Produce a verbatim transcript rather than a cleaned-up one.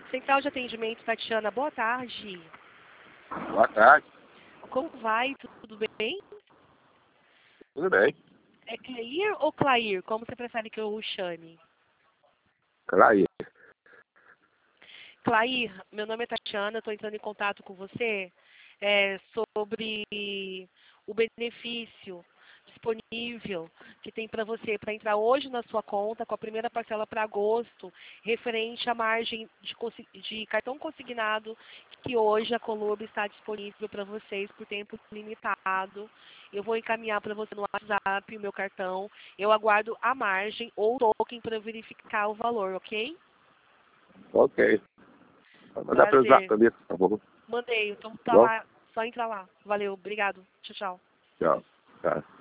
Central de Atendimento, Tatiana, boa tarde. Boa tarde. Como vai? Tudo bem? Tudo bem. É Cleir ou Clair? Como você prefere que eu o chame? Clair. Clair, meu nome é Tatiana, estou entrando em contato com você é, sobre o benefício disponível que tem para você para entrar hoje na sua conta com a primeira parcela para agosto, referente à margem de, de cartão consignado, que hoje a Colurb está disponível para vocês por tempo limitado. Eu vou encaminhar para você no WhatsApp o meu cartão. Eu aguardo a margem ou o token para verificar o valor, ok? Ok. Manda para o Prazer. zap também, por favor. Mandei, então tá Bom? lá, só entra lá. Valeu, obrigado. Tchau, tchau. Tchau. Tchau.